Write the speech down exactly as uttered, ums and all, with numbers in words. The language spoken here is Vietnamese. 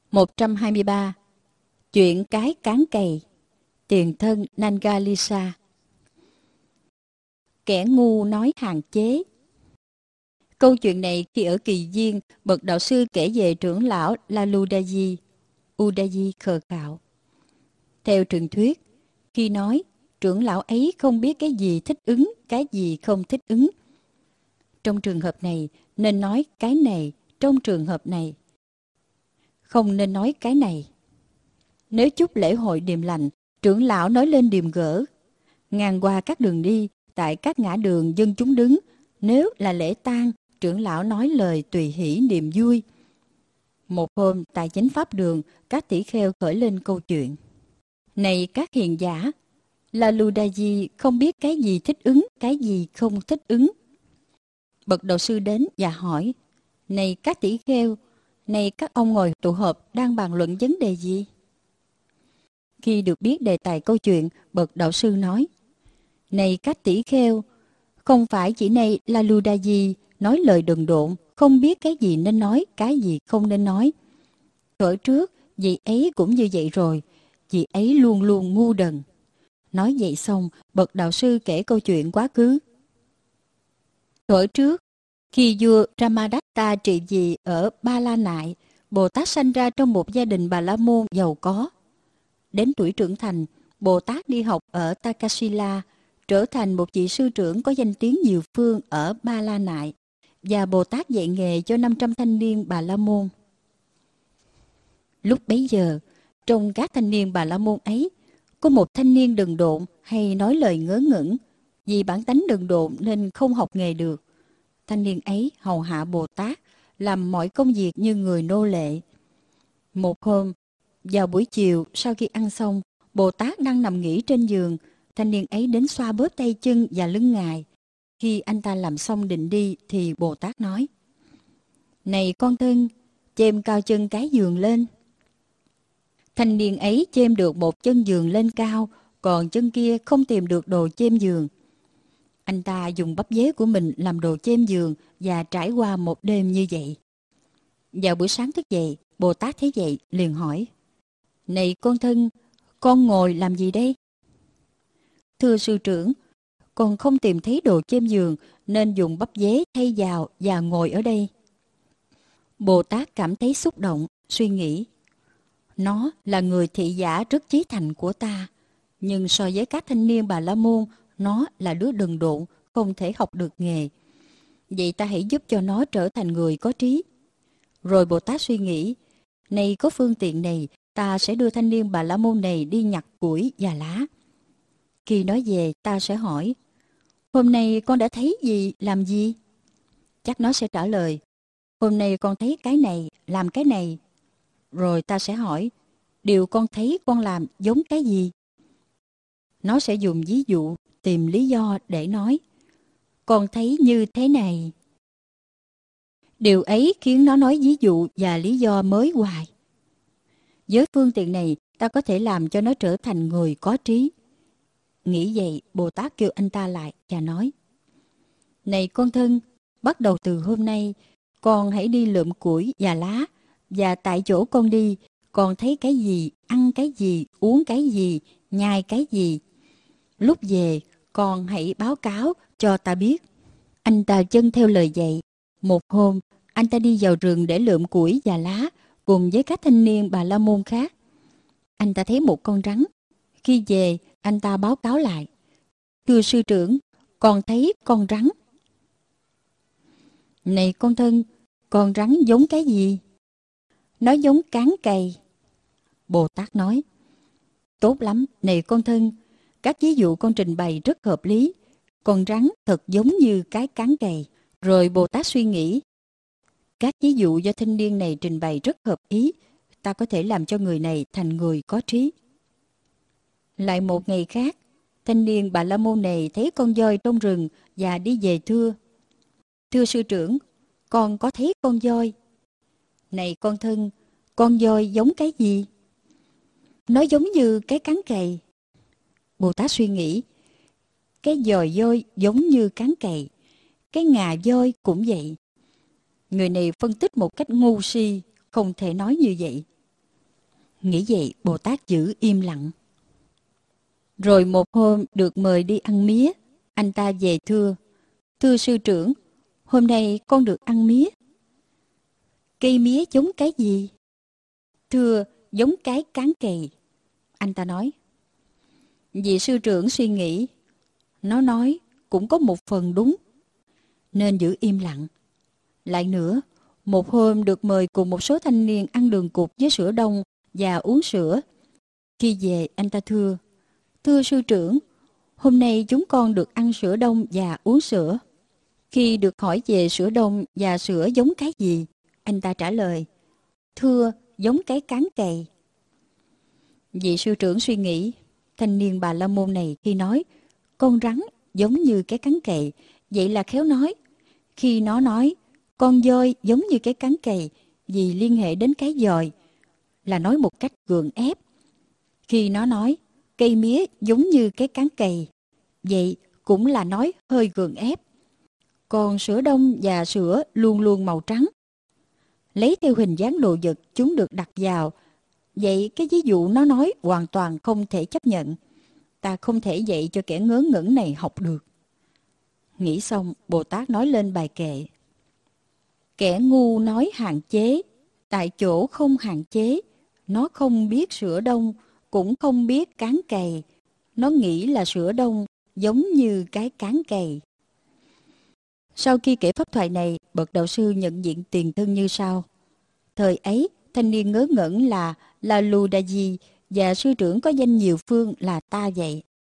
một trăm hai mươi ba. Chuyện cái cán cày. Tiền thân Nangalisa. Kẻ ngu nói hàng chế. Câu chuyện này khi ở Kỳ Viên, bậc đạo sư kể về trưởng lão Laludaji, Udayi khờ khạo. Theo truyền thuyết, khi nói, trưởng lão ấy không biết cái gì thích ứng, cái gì không thích ứng. Trong trường hợp này, nên nói cái này, trong trường hợp này. Không nên nói cái này. Nếu chúc lễ hội điềm lành, trưởng lão nói lên điềm gỡ. Ngang qua các đường đi, tại các ngã đường dân chúng đứng, nếu là lễ tang, trưởng lão nói lời tùy hỷ niềm vui. Một hôm tại chánh pháp đường, các tỷ kheo khởi lên câu chuyện. Này các hiền giả, Laludaji không biết cái gì thích ứng, cái gì không thích ứng. Bậc đạo sư đến và hỏi, này các tỷ kheo, này các ông ngồi tụ họp đang bàn luận vấn đề gì? Khi được biết đề tài câu chuyện, bậc đạo sư nói, này các tỷ kheo, không phải chỉ này Laludaji nói lời đần độn, không biết cái gì nên nói, cái gì không nên nói. Thuở trước, vị ấy cũng như vậy rồi, vị ấy luôn luôn ngu đần. Nói vậy xong, bậc đạo sư kể câu chuyện quá khứ. Thuở trước, khi vua Ramadatta trị vì ở Ba La Nại, Bồ Tát sanh ra trong một gia đình Bà La Môn giàu có. Đến tuổi trưởng thành, Bồ Tát đi học ở Takasila, trở thành một vị sư trưởng có danh tiếng nhiều phương ở Ba La Nại, và Bồ Tát dạy nghề cho năm trăm thanh niên Bà La Môn. Lúc bấy giờ, trong các thanh niên Bà La Môn ấy, có một thanh niên đần độn hay nói lời ngớ ngẩn, vì bản tánh đần độn nên không học nghề được. Thanh niên ấy hầu hạ Bồ Tát, làm mọi công việc như người nô lệ. Một hôm, vào buổi chiều sau khi ăn xong, Bồ Tát đang nằm nghỉ trên giường, thanh niên ấy đến xoa bóp tay chân và lưng Ngài. Khi anh ta làm xong định đi thì Bồ Tát nói, này con thân, chêm cao chân cái giường lên. Thanh niên ấy chêm được một chân giường lên cao, còn chân kia không tìm được đồ chêm giường. Anh ta dùng bắp dế của mình làm đồ chêm giường và trải qua một đêm như vậy. Vào buổi sáng thức dậy, Bồ Tát thấy vậy liền hỏi, này con thân, con ngồi làm gì đây? Thưa sư trưởng, con không tìm thấy đồ chêm giường nên dùng bắp dế thay vào và ngồi ở đây. Bồ Tát cảm thấy xúc động, suy nghĩ, nó là người thị giả rất chí thành của ta, nhưng so với các thanh niên Bà La Môn, nó là đứa đần độn, không thể học được nghề. Vậy ta hãy giúp cho nó trở thành người có trí. Rồi Bồ Tát suy nghĩ, này có phương tiện này, ta sẽ đưa thanh niên Bà La Môn này đi nhặt củi và lá. Khi nói về, ta sẽ hỏi, hôm nay con đã thấy gì, làm gì? Chắc nó sẽ trả lời, hôm nay con thấy cái này, làm cái này. Rồi ta sẽ hỏi, điều con thấy con làm giống cái gì? Nó sẽ dùng ví dụ, tìm lý do để nói, con thấy như thế này. Điều ấy khiến nó nói ví dụ và lý do mới hoài. Với phương tiện này, ta có thể làm cho nó trở thành người có trí. Nghĩ vậy, Bồ Tát kêu anh ta lại và nói, này con thân, bắt đầu từ hôm nay, con hãy đi lượm củi và lá, và tại chỗ con đi, con thấy cái gì, ăn cái gì, uống cái gì, nhai cái gì. Lúc về, con hãy báo cáo cho ta biết. Anh ta vâng theo lời dạy. Một hôm, anh ta đi vào rừng để lượm củi và lá, cùng với các thanh niên Bà La Môn khác. Anh ta thấy một con rắn. Khi về, anh ta báo cáo lại, thưa sư trưởng, con thấy con rắn. Này con thân, con rắn giống cái gì? Nó giống cán cày. Bồ Tát nói, tốt lắm, này con thân, các ví dụ con trình bày rất hợp lý. Con rắn thật giống như cái cán cày. Rồi Bồ Tát suy nghĩ, các ví dụ do thanh niên này trình bày rất hợp ý, ta có thể làm cho người này thành người có trí. Lại một ngày khác, thanh niên Bà La Môn này thấy con voi trong rừng và đi về thưa, thưa sư trưởng, con có thấy con voi. Này con thân, con voi giống cái gì? Nó giống như cái cán cày. Bồ Tát suy nghĩ, cái giò voi giống như cán cày, cái ngà voi cũng vậy. Người này phân tích một cách ngu si, không thể nói như vậy. Nghĩ vậy, Bồ Tát giữ im lặng. Rồi một hôm được mời đi ăn mía, anh ta về thưa: Thưa sư trưởng, hôm nay con được ăn mía. Cây mía giống cái gì? Thưa, giống cái cán cày. Anh ta nói. Vị sư trưởng suy nghĩ. Nó nói cũng có một phần đúng, nên giữ im lặng. Lại nữa, một hôm được mời cùng một số thanh niên ăn đường cục với sữa đông và uống sữa. Khi về, anh ta thưa: Thưa sư trưởng, hôm nay chúng con được ăn sữa đông và uống sữa. Khi được hỏi về sữa đông và sữa giống cái gì, anh ta trả lời: Thưa, giống cái cán cày. Vị sư trưởng suy nghĩ. Thanh niên Bà La Môn này khi nói con rắn giống như cái cán cày, vậy là khéo nói. Khi nó nói con voi giống như cái cán cày vì liên hệ đến cái dòi, là nói một cách gượng ép. Khi nó nói cây mía giống như cái cán cày, vậy cũng là nói hơi gượng ép. Còn sữa đông và sữa luôn luôn màu trắng, lấy theo hình dáng đồ vật chúng được đặt vào. Vậy cái ví dụ nó nói hoàn toàn không thể chấp nhận. Ta không thể dạy cho kẻ ngớ ngẩn này học được. Nghĩ xong, Bồ Tát nói lên bài kệ. Kẻ ngu nói hạn chế, tại chỗ không hạn chế. Nó không biết sữa đông, cũng không biết cán cày. Nó nghĩ là sữa đông giống như cái cán cày. Sau khi kể pháp thoại này, bậc đạo sư nhận diện tiền thân như sau. Thời ấy, thanh niên ngớ ngẩn là là Lù Đà Di và sư trưởng có danh nhiều phương là Ta Vậy.